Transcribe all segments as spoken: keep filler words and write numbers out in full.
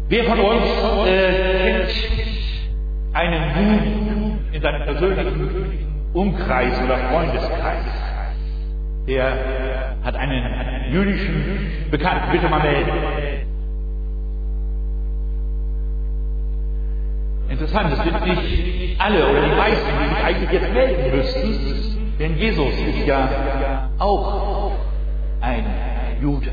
Wer von uns äh, kennt einen Juden in seinem persönlichen Umkreis oder Freundeskreis? Der hat einen jüdischen Bekannten. Bitte mal melden. Interessant, es sind nicht alle oder die meisten, die sich eigentlich jetzt melden müssten, denn Jesus ist ja auch ein Jude.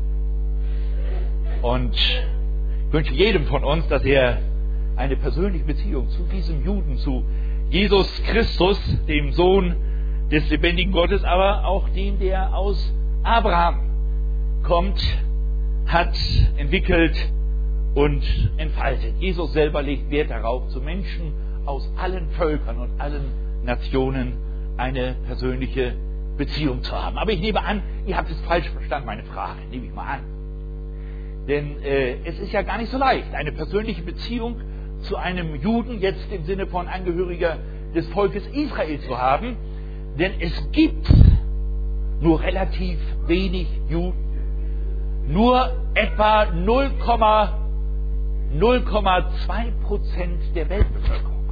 Und ich wünsche jedem von uns, dass er eine persönliche Beziehung zu diesem Juden, zu Jesus Christus, dem Sohn des lebendigen Gottes, aber auch dem, der aus Abraham kommt, hat, entwickelt und entfaltet. Jesus selber legt Wert darauf, zu Menschen aus allen Völkern und allen Nationen eine persönliche Beziehung zu haben. Aber ich nehme an, ihr habt es falsch verstanden, meine Frage, nehme ich mal an. Denn äh, es ist ja gar nicht so leicht, eine persönliche Beziehung zu einem Juden, jetzt im Sinne von Angehöriger des Volkes Israel zu haben. Denn es gibt nur relativ wenig Juden. Nur etwa null Komma zwei Prozent der Weltbevölkerung.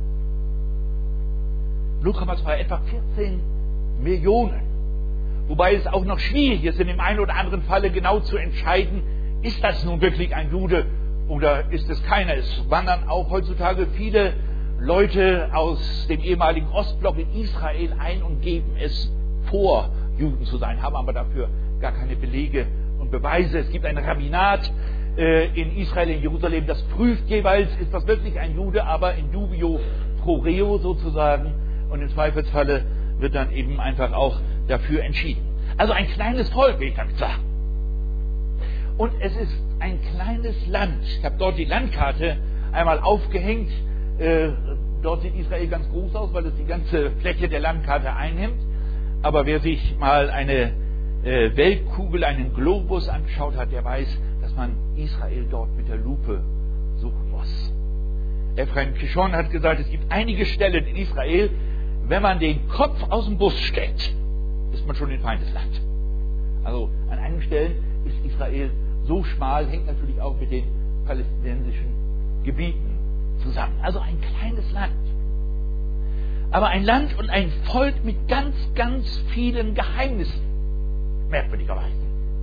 null Komma zwei, etwa vierzehn Millionen. Wobei es auch noch schwierig ist, in dem einen oder anderen Falle genau zu entscheiden, ist das nun wirklich ein Jude oder ist es keiner? Es wandern auch heutzutage viele Leute aus dem ehemaligen Ostblock in Israel ein und geben es vor, Juden zu sein, haben aber dafür gar keine Belege und Beweise. Es gibt ein Rabbinat äh, in Israel, in Jerusalem, das prüft jeweils, ist das wirklich ein Jude, aber in dubio pro reo sozusagen, und im Zweifelsfalle wird dann eben einfach auch dafür entschieden. Also ein kleines Volk, will ich damit sagen. Und es ist ein kleines Land. Ich habe dort die Landkarte einmal aufgehängt. Äh, dort sieht Israel ganz groß aus, weil es die ganze Fläche der Landkarte einnimmt. Aber wer sich mal eine äh, Weltkugel, einen Globus anschaut hat, der weiß, dass man Israel dort mit der Lupe suchen muss. Ephraim Kishon hat gesagt, es gibt einige Stellen in Israel, wenn man den Kopf aus dem Bus steckt, ist man schon in Feindesland. Also an einigen Stellen ist Israel so schmal, hängt natürlich auch mit den palästinensischen Gebieten zusammen. Also ein kleines Land. Aber ein Land und ein Volk mit ganz, ganz vielen Geheimnissen. Merkwürdigerweise.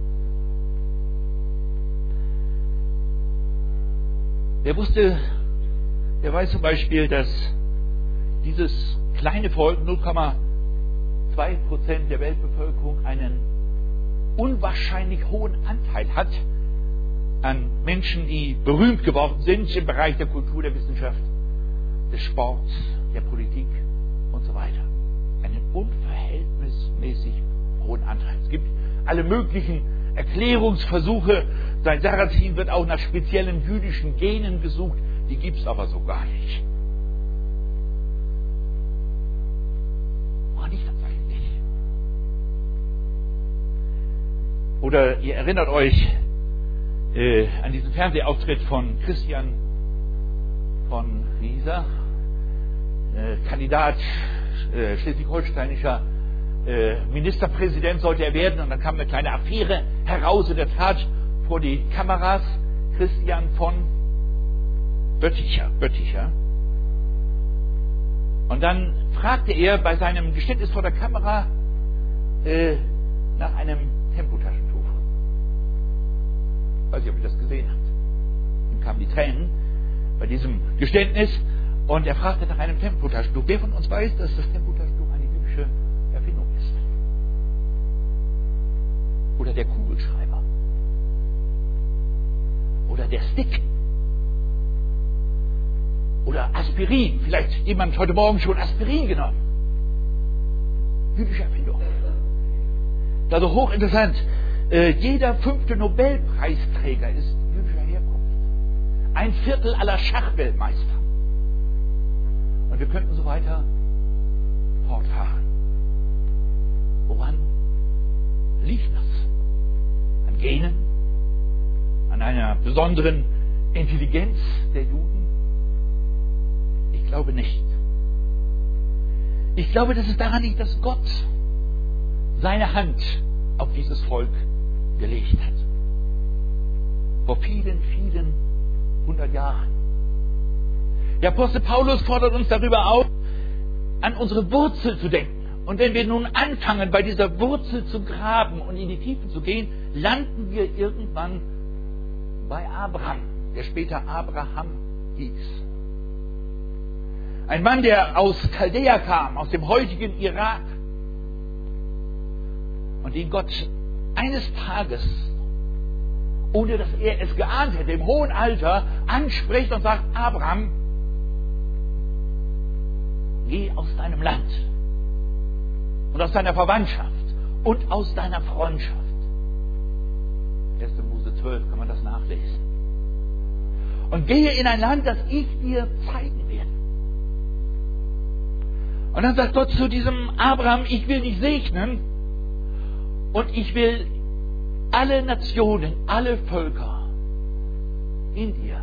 Wer wusste, der weiß zum Beispiel, dass dieses kleine Volk, null Komma zwei Prozent der Weltbevölkerung, einen unwahrscheinlich hohen Anteil hat an Menschen, die berühmt geworden sind im Bereich der Kultur, der Wissenschaft, des Sports, der Politik und so weiter. Einen unverhältnismäßig hohen Anteil. Es gibt alle möglichen Erklärungsversuche. Seit Sarrazin wird auch nach speziellen jüdischen Genen gesucht. Die gibt es aber so gar nicht. Woran liegt das eigentlich? Oder ihr erinnert euch äh, an diesen Fernsehauftritt von Christian von Rieser, äh, Kandidat äh, schleswig-holsteinischer äh, Ministerpräsident sollte er werden, und dann kam eine kleine Affäre heraus, in der Tat vor die Kameras. Christian von Bötticher, Bötticher. Und dann fragte er bei seinem Geständnis vor der Kamera äh, nach einem Tempotaschentuch. Ich weiß nicht, ob ihr das gesehen habt. Ihm kamen die Tränen bei diesem Geständnis und er fragte nach einem Tempotaschentuch. Wer von uns weiß, dass das Tempotaschentuch eine jüdische Erfindung ist? Oder der Kugelschreiber? Oder der Stick? Oder Aspirin. Vielleicht jemand heute Morgen schon Aspirin genommen. Jüdische Erfindung. Also hochinteressant. Äh, jeder fünfte Nobelpreisträger ist jüdischer Herkunft. Ein Viertel aller Schachweltmeister. Und wir könnten so weiter fortfahren. Woran liegt das? An Genen? An einer besonderen Intelligenz der Juden? Ich glaube nicht. Ich glaube, dass es daran liegt, dass Gott seine Hand auf dieses Volk gelegt hat. Vor vielen, vielen hundert Jahren. Der Apostel Paulus fordert uns darüber auf, an unsere Wurzel zu denken. Und wenn wir nun anfangen, bei dieser Wurzel zu graben und in die Tiefe zu gehen, landen wir irgendwann bei Abraham, der später Abraham hieß. Ein Mann, der aus Chaldea kam, aus dem heutigen Irak, und den Gott eines Tages, ohne dass er es geahnt hätte, im hohen Alter anspricht und sagt: Abraham, geh aus deinem Land und aus deiner Verwandtschaft und aus deiner Freundschaft. erster Mose zwölf kann man das nachlesen. Und gehe in ein Land, das ich dir zeigen werde. Und dann sagt Gott zu diesem Abraham: Ich will dich segnen und ich will alle Nationen, alle Völker in dir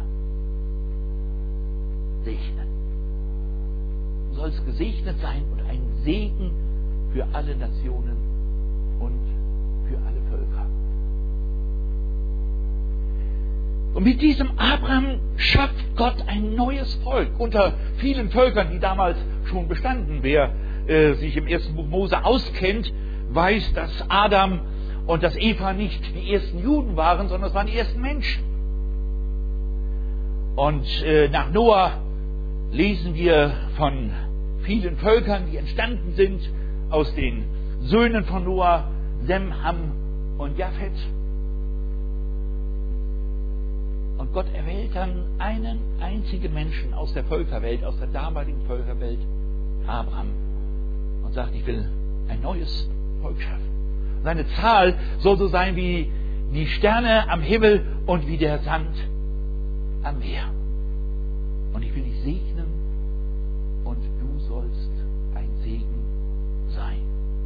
segnen. Du sollst gesegnet sein und ein Segen für alle Nationen und für alle Völker. Und mit diesem Abraham schafft Gott ein neues Volk unter vielen Völkern, die damals schon bestanden. Wer äh, sich im ersten Buch Mose auskennt, weiß, dass Adam und dass Eva nicht die ersten Juden waren, sondern es waren die ersten Menschen. Und äh, nach Noah lesen wir von vielen Völkern, die entstanden sind aus den Söhnen von Noah, Sem, Ham und Japhet. Und Gott erwählt dann einen einzigen Menschen aus der Völkerwelt, aus der damaligen Völkerwelt, Abraham, und sagt: Ich will ein neues Volk schaffen. Seine Zahl soll so sein wie die Sterne am Himmel und wie der Sand am Meer. Und ich will dich segnen und du sollst ein Segen sein.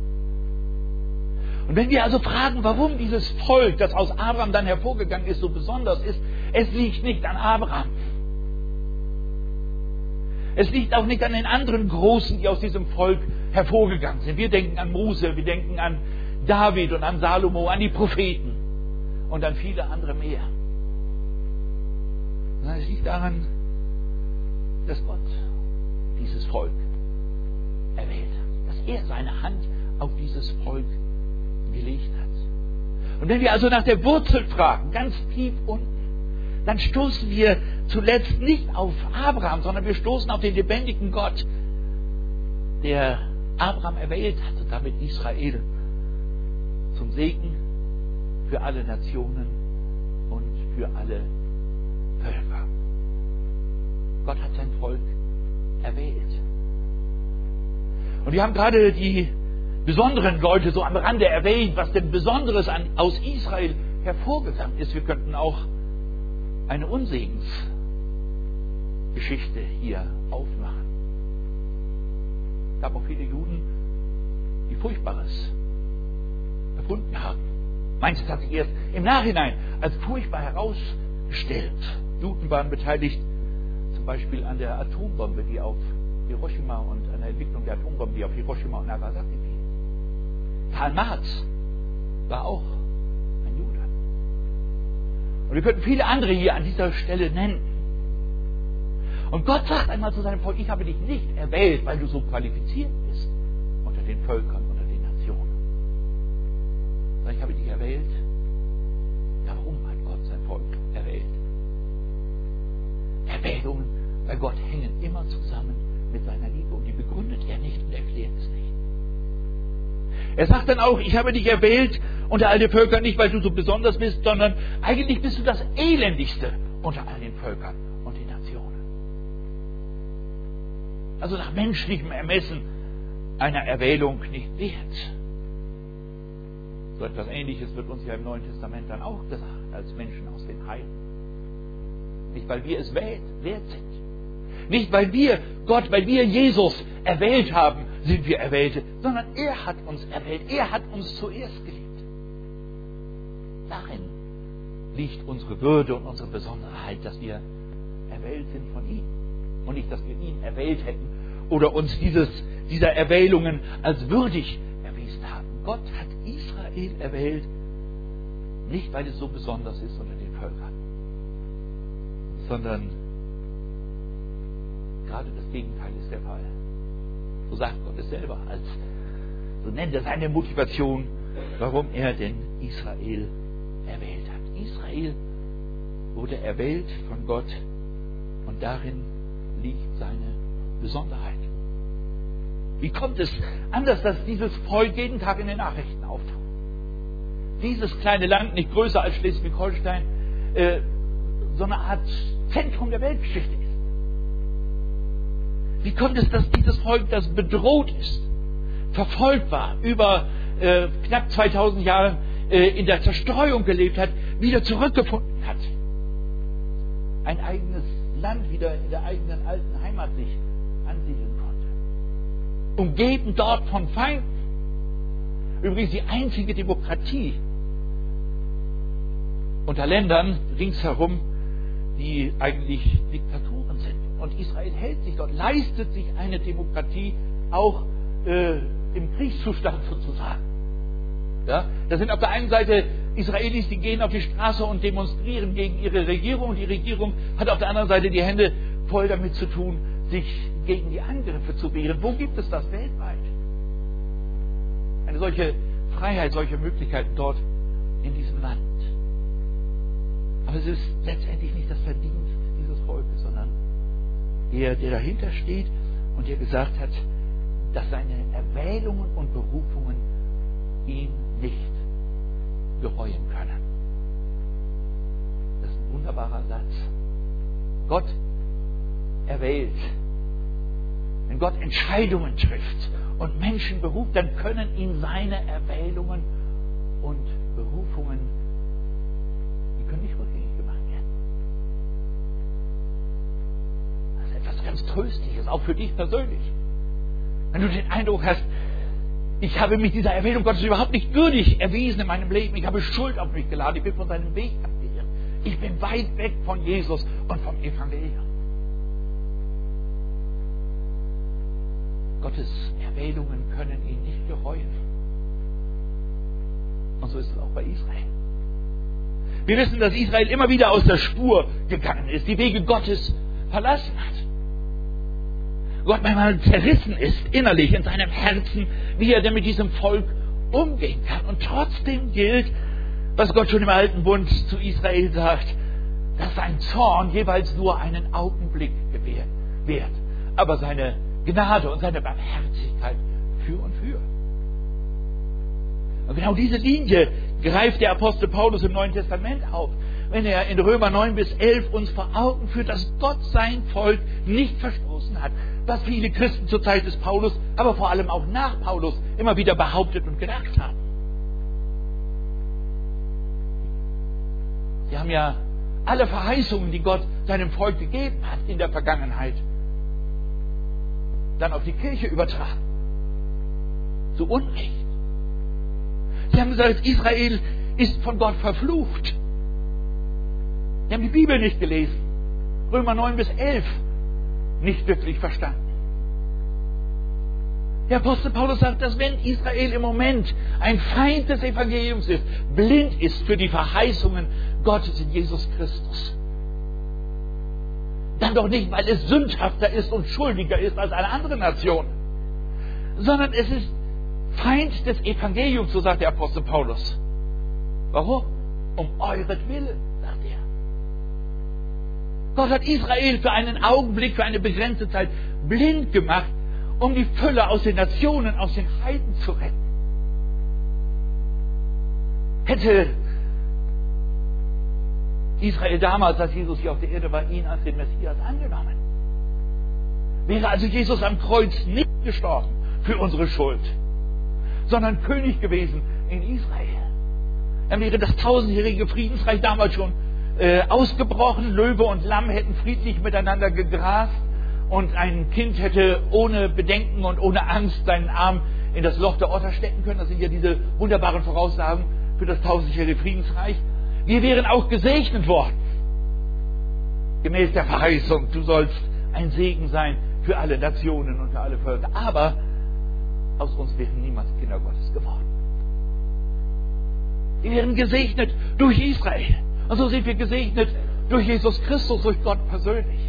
Und wenn wir also fragen, warum dieses Volk, das aus Abraham dann hervorgegangen ist, so besonders ist, es liegt nicht an Abraham. Es liegt auch nicht an den anderen Großen, die aus diesem Volk hervorgegangen sind. Wir denken an Mose, wir denken an David und an Salomo, an die Propheten und an viele andere mehr. Sondern es liegt daran, dass Gott dieses Volk erwählt hat, dass er seine Hand auf dieses Volk gelegt hat. Und wenn wir also nach der Wurzel fragen, ganz tief unten, dann stoßen wir zuletzt nicht auf Abraham, sondern wir stoßen auf den lebendigen Gott, der Abraham erwählt hat und damit Israel zum Segen für alle Nationen und für alle Völker. Gott hat sein Volk erwählt. Und wir haben gerade die besonderen Leute so am Rande erwähnt, was denn Besonderes an, aus Israel hervorgegangen ist. Wir könnten auch eine Unsegensgeschichte hier aufmachen. Es gab auch viele Juden, die Furchtbares erfunden haben. Manches hat sich erst im Nachhinein als furchtbar herausgestellt. Juden waren beteiligt zum Beispiel an der Atombombe, die auf Hiroshima und an der Entwicklung der Atombombe, die auf Hiroshima und Nagasaki fiel. Karl Marx war auch ein Jude. Und wir könnten viele andere hier an dieser Stelle nennen. Und Gott sagt einmal zu seinem Volk: Ich habe dich nicht erwählt, weil du so qualifiziert bist unter den Völkern, unter den Nationen. Sondern ich habe dich erwählt. Darum hat Gott sein Volk erwählt. Erwählungen bei Gott hängen immer zusammen mit seiner Liebe. Und die begründet er nicht und erklärt es nicht. Er sagt dann auch: Ich habe dich erwählt unter all den Völkern, nicht weil du so besonders bist, sondern eigentlich bist du das Elendigste unter all den Völkern und den Nationen. Also nach menschlichem Ermessen einer Erwählung nicht wert. So etwas Ähnliches wird uns ja im Neuen Testament dann auch gesagt, als Menschen aus den Heiden. Nicht, weil wir es wert sind. Nicht, weil wir Gott, weil wir Jesus erwählt haben, sind wir Erwählte, sondern er hat uns erwählt. Er hat uns zuerst geliebt. Darin liegt unsere Würde und unsere Besonderheit, dass wir erwählt sind von ihm. Und nicht, dass wir ihn erwählt hätten oder uns dieses, dieser Erwählungen als würdig erwiesen haben. Gott hat Israel erwählt, nicht weil es so besonders ist unter den Völkern. sondern gerade das Gegenteil ist der Fall. So sagt Gott es selber, als so nennt er seine Motivation, warum er denn Israel erwählt hat. Israel wurde erwählt von Gott und darin liegt seine Besonderheit. Wie kommt es anders, dass dieses Volk jeden Tag in den Nachrichten auftaucht? Dieses kleine Land, nicht größer als Schleswig-Holstein, äh, so eine Art Zentrum der Weltgeschichte ist. Wie kommt es, dass dieses Volk, das bedroht ist, verfolgt war, über äh, knapp zweitausend Jahre äh, in der Zerstreuung gelebt hat, wieder zurückgefunden hat? Ein eigenes Land wieder in der eigenen alten Heimat sich ansiedeln konnte. Umgeben dort von Feinden. Übrigens die einzige Demokratie unter Ländern ringsherum, die eigentlich Diktaturen sind. Und Israel hält sich dort, leistet sich eine Demokratie auch äh, im Kriegszustand sozusagen. Ja? Das sind auf der einen Seite Israelis, die gehen auf die Straße und demonstrieren gegen ihre Regierung. Und die Regierung hat auf der anderen Seite die Hände voll damit zu tun, sich gegen die Angriffe zu wehren. Wo gibt es das weltweit? Eine solche Freiheit, solche Möglichkeiten dort in diesem Land. Aber es ist letztendlich nicht das Verdienst dieses Volkes, sondern der, der dahinter steht und der gesagt hat, dass seine Erwählungen und Berufungen ihn nicht gereuen können. Das ist ein wunderbarer Satz. Gott erwählt. Wenn Gott Entscheidungen trifft und Menschen beruft, dann können ihn seine Erwählungen und Berufungen, die können nicht rückgängig gemacht werden. Das ist etwas ganz Tröstliches, auch für dich persönlich. Wenn du den Eindruck hast, ich habe mich dieser Erwählung Gottes überhaupt nicht würdig erwiesen in meinem Leben, ich habe Schuld auf mich geladen, ich bin von seinem Weg abgeirrt, ich bin weit weg von Jesus und vom Evangelium. Gottes Erwählungen können ihn nicht gereuen. Und so ist es auch bei Israel. Wir wissen, dass Israel immer wieder aus der Spur gegangen ist, die Wege Gottes verlassen hat. Gott manchmal zerrissen ist innerlich in seinem Herzen, wie er denn mit diesem Volk umgehen kann. Und trotzdem gilt, was Gott schon im Alten Bund zu Israel sagt, dass sein Zorn jeweils nur einen Augenblick währt, aber seine Gnade und seine Barmherzigkeit für und für. Und genau diese Linie greift der Apostel Paulus im Neuen Testament auf, wenn er in Römer neun bis elf uns vor Augen führt, dass Gott sein Volk nicht verstoßen hat, was viele Christen zur Zeit des Paulus, aber vor allem auch nach Paulus immer wieder behauptet und gedacht haben. Sie haben ja alle Verheißungen, die Gott seinem Volk gegeben hat in der Vergangenheit, dann auf die Kirche übertragen. Zu Unrecht. Sie haben gesagt, Israel ist von Gott verflucht. Sie haben die Bibel nicht gelesen. Römer neun bis elf nicht wirklich verstanden. Der Apostel Paulus sagt, dass wenn Israel im Moment ein Feind des Evangeliums ist, blind ist für die Verheißungen Gottes in Jesus Christus, dann doch nicht, weil es sündhafter ist und schuldiger ist als eine andere Nation, sondern es ist Feind des Evangeliums, so sagt der Apostel Paulus. Warum? Um euretwillen, sagt er. Gott hat Israel für einen Augenblick, für eine begrenzte Zeit blind gemacht, um die Fülle aus den Nationen, aus den Heiden zu retten. Hätte Israel damals, als Jesus hier auf der Erde war, ihn als den Messias angenommen, wäre also Jesus am Kreuz nicht gestorben für unsere Schuld, sondern König gewesen in Israel. Dann wäre das tausendjährige Friedensreich damals schon äh, ausgebrochen. Löwe und Lamm hätten friedlich miteinander gegrast und ein Kind hätte ohne Bedenken und ohne Angst seinen Arm in das Loch der Otter stecken können. Das sind ja diese wunderbaren Voraussagen für das tausendjährige Friedensreich. Wir wären auch gesegnet worden. Gemäß der Verheißung, du sollst ein Segen sein für alle Nationen und für alle Völker. Aber aus uns wären niemals Kinder Gottes geworden. Wir wären gesegnet durch Israel. Und so sind wir gesegnet Durch Jesus Christus, durch Gott persönlich.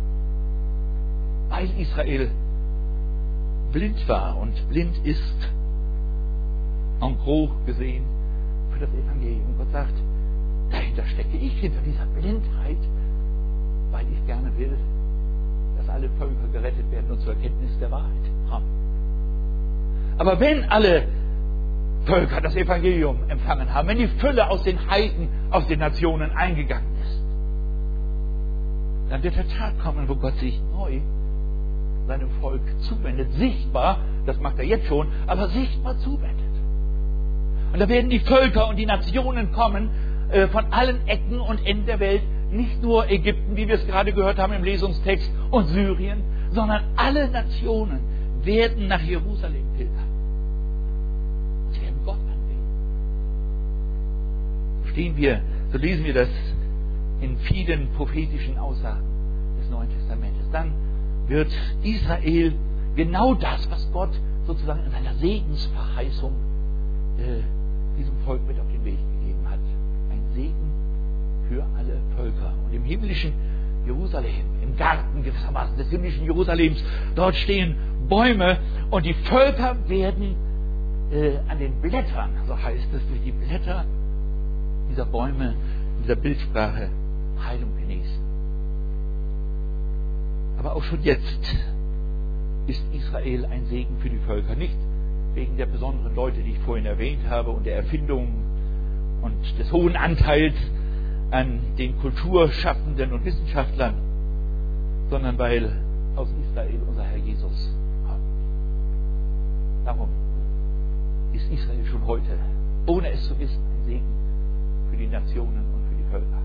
Weil Israel blind war und blind ist, en gros gesehen, für das Evangelium. Gott sagt, dahinter stecke ich, hinter dieser Blindheit, weil ich gerne will, dass alle Völker gerettet werden und zur Erkenntnis der Wahrheit kommen. Aber wenn alle Völker das Evangelium empfangen haben, wenn die Fülle aus den Heiden, aus den Nationen eingegangen ist, dann wird der Tag kommen, wo Gott sich neu seinem Volk zuwendet. Sichtbar, das macht er jetzt schon, aber sichtbar zuwendet. Und da werden die Völker und die Nationen kommen, äh, von allen Ecken und Enden der Welt, nicht nur Ägypten, wie wir es gerade gehört haben im Lesungstext, und Syrien, sondern alle Nationen werden nach Jerusalem pilgern. Sie werden Gott anbeten. So stehen wir, so lesen wir das in vielen prophetischen Aussagen des Neuen Testamentes. Dann wird Israel genau das, was Gott sozusagen in seiner Segensverheißung äh, diesem Volk mit auf den Weg gegeben hat. Ein Segen für alle Völker. Und im himmlischen Jerusalem, im Garten gewissermaßen des himmlischen Jerusalems, dort stehen Bäume und die Völker werden äh, an den Blättern, so heißt es, durch die Blätter dieser Bäume, dieser Bildsprache Heilung genießen. Aber auch schon jetzt ist Israel ein Segen für die Völker. Nicht wegen der besonderen Leute, die ich vorhin erwähnt habe, und der Erfindung und des hohen Anteils an den Kulturschaffenden und Wissenschaftlern, sondern weil aus Israel unser Herr Jesus kommt. Darum ist Israel schon heute, ohne es zu wissen, ein Segen für die Nationen und für die Völker.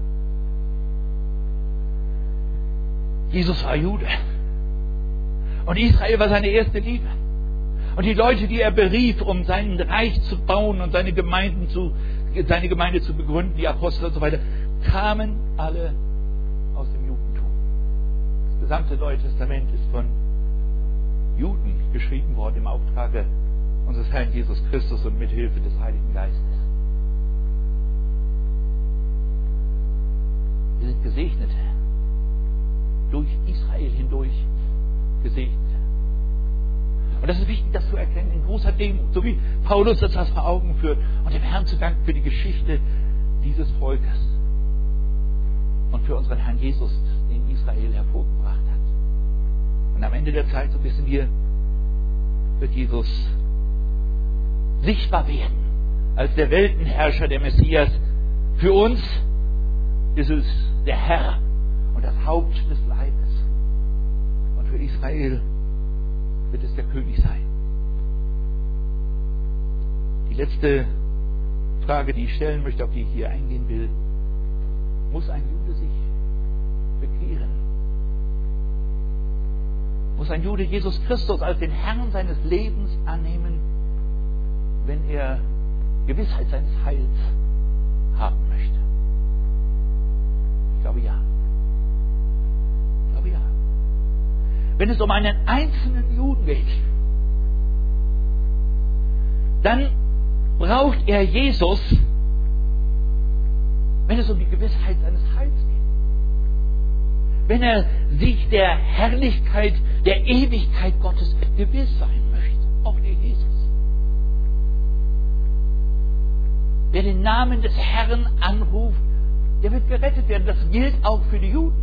Jesus war Jude. Und Israel war seine erste Liebe. Und die Leute, die er berief, um sein Reich zu bauen und seine Gemeinden zu, seine Gemeinde zu begründen, die Apostel und so weiter, kamen alle aus dem Judentum. Das gesamte Neue Testament ist von Juden geschrieben worden im Auftrage unseres Herrn Jesus Christus und mit Hilfe des Heiligen Geistes. Wir sind Gesegnete. Durch Israel hindurch gesegnet. Und das ist wichtig, das zu erkennen, in großer Demut, so wie Paulus uns das vor Augen führt, und dem Herrn zu danken für die Geschichte dieses Volkes und für unseren Herrn Jesus, den Israel hervorgebracht hat. Und am Ende der Zeit, so wissen wir, wird Jesus sichtbar werden als der Weltenherrscher, der Messias. Für uns ist es der Herr und das Haupt des Leibes. Und für Israel wird es der König sein. Die letzte Frage, die ich stellen möchte, auf die ich hier eingehen will: Muss ein Jude sich bekehren? Muss ein Jude Jesus Christus als den Herrn seines Lebens annehmen, wenn er Gewissheit seines Heils haben möchte? Ich glaube ja. Ich glaube ja. Wenn es um einen einzelnen Juden geht, dann braucht er Jesus, wenn es um die Gewissheit seines Heils geht. Wenn er sich der Herrlichkeit, der Ewigkeit Gottes gewiss sein möchte. Auch der Jesus. Wer den Namen des Herrn anruft, der wird gerettet werden. Das gilt auch für die Juden.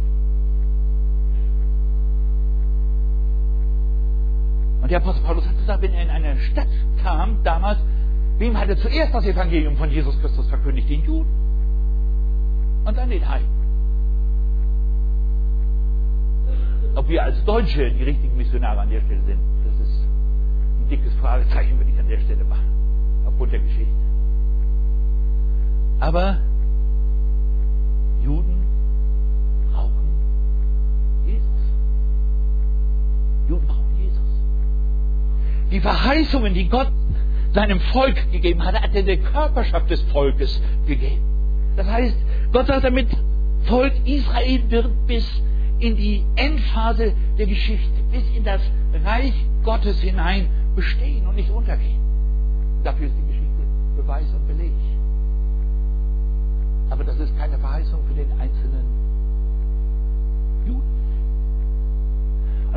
Und der Apostel Paulus hat gesagt, wenn er in eine Stadt kam, damals, wem hat er zuerst das Evangelium von Jesus Christus verkündigt? Den Juden. Und dann den Heiden. Ob wir als Deutsche die richtigen Missionare an der Stelle sind, das ist ein dickes Fragezeichen, würde ich an der Stelle machen. Aufgrund der Geschichte. Aber Juden brauchen Jesus. Juden brauchen Jesus. Die Verheißungen, die Gott seinem Volk gegeben hat, hat er der Körperschaft des Volkes gegeben. Das heißt, Gott sagt damit, Volk Israel wird bis in die Endphase der Geschichte, bis in das Reich Gottes hinein bestehen und nicht untergehen. Dafür ist die Geschichte Beweis und Beleg. Aber das ist keine Verheißung für den einzelnen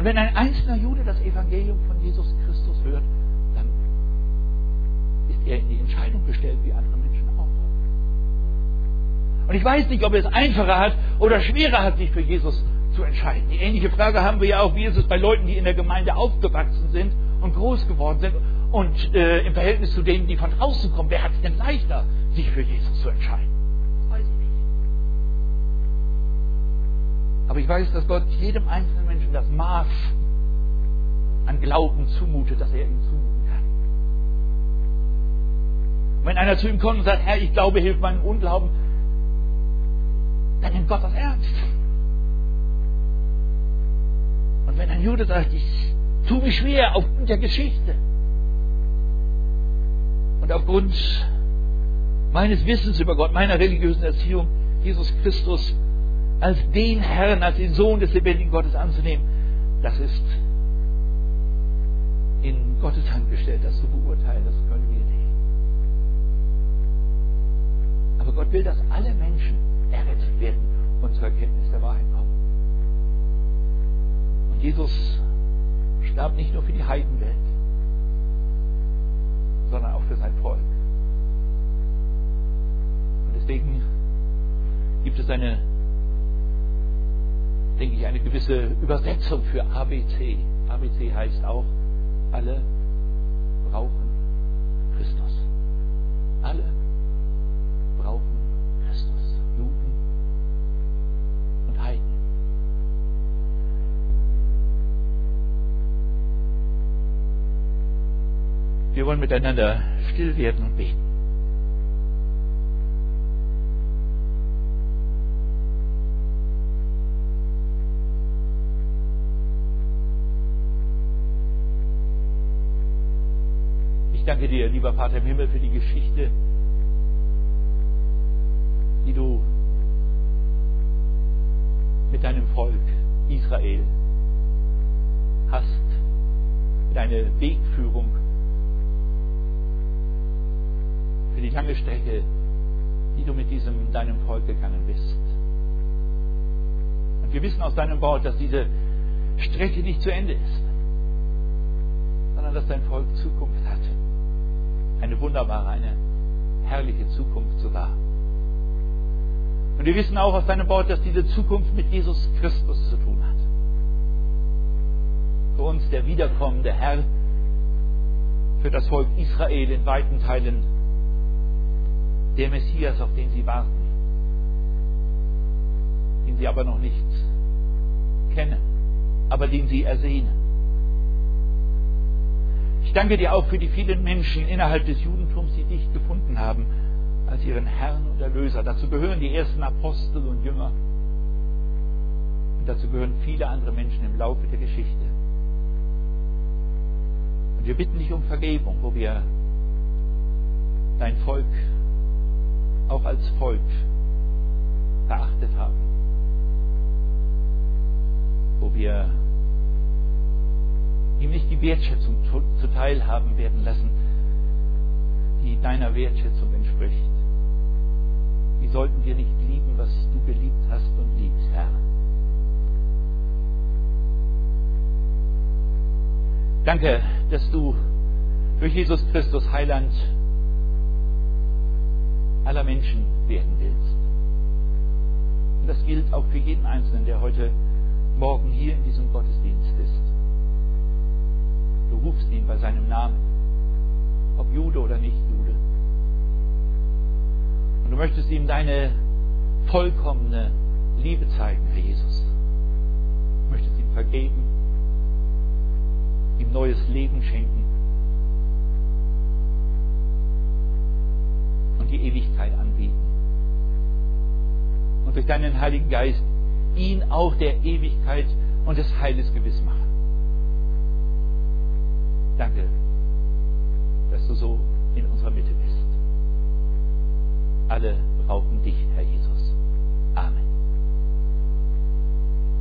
Und wenn ein einzelner Jude das Evangelium von Jesus Christus hört, dann ist er in die Entscheidung gestellt, wie andere Menschen auch. Und ich weiß nicht, ob er es einfacher hat oder schwerer hat, sich für Jesus zu entscheiden. Die ähnliche Frage haben wir ja auch, wie ist es bei Leuten, die in der Gemeinde aufgewachsen sind und groß geworden sind und äh, im Verhältnis zu denen, die von draußen kommen. Wer hat es denn leichter, sich für Jesus zu entscheiden? Das weiß ich nicht. Aber ich weiß, dass Gott jedem einzelnen Menschen das Maß an Glauben zumutet, das er ihm zumuten kann. Und wenn einer zu ihm kommt und sagt, Herr, ich glaube, hilf meinem Unglauben, dann nimmt Gott das ernst. Und wenn ein Jude sagt, ich tue mich schwer aufgrund der Geschichte und aufgrund meines Wissens über Gott, meiner religiösen Erziehung, Jesus Christus als den Herrn, als den Sohn des lebendigen Gottes anzunehmen, das ist in Gottes Hand gestellt, das zu beurteilen, das können wir nicht. Aber Gott will, dass alle Menschen errettet werden und zur Erkenntnis der Wahrheit kommen. Und Jesus starb nicht nur für die Heidenwelt, sondern auch für sein Volk. Und deswegen gibt es eine, denke ich, eine gewisse Übersetzung für A B C. A B C heißt auch, alle brauchen Christus. Alle brauchen Christus. Juden und Heiden. Wir wollen miteinander still werden und beten. Ich danke dir, lieber Vater im Himmel, für die Geschichte, die du mit deinem Volk Israel hast, deine Wegführung für die lange Strecke, die du mit diesem deinem Volk gegangen bist. Und wir wissen aus deinem Wort, dass diese Strecke nicht zu Ende ist, sondern dass dein Volk Zukunft hat. Eine wunderbare, eine herrliche Zukunft sogar. Und wir wissen auch aus deinem Wort, dass diese Zukunft mit Jesus Christus zu tun hat. Für uns der wiederkommende Herr, für das Volk Israel in weiten Teilen der Messias, auf den sie warten, den sie aber noch nicht kennen, aber den sie ersehnen. Ich danke dir auch für die vielen Menschen innerhalb des Judentums, die dich gefunden haben als ihren Herrn und Erlöser. Dazu gehören die ersten Apostel und Jünger. Und dazu gehören viele andere Menschen im Laufe der Geschichte. Und wir bitten dich um Vergebung, wo wir dein Volk auch als Volk verachtet haben. Wo wir ihm nicht die Wertschätzung zuteil haben werden lassen, die deiner Wertschätzung entspricht. Wie sollten wir nicht lieben, was du geliebt hast und liebst, Herr? Danke, dass du durch Jesus Christus Heiland aller Menschen werden willst. Und das gilt auch für jeden Einzelnen, der heute Morgen hier in diesem Gottesdienst ist. Du rufst ihn bei seinem Namen, ob Jude oder nicht Jude. Und du möchtest ihm deine vollkommene Liebe zeigen, Herr Jesus. Du möchtest ihm vergeben, ihm neues Leben schenken und die Ewigkeit anbieten. Und durch deinen Heiligen Geist ihn auch der Ewigkeit und des Heiles gewiss machen. Danke, dass du so in unserer Mitte bist. Alle brauchen dich, Herr Jesus.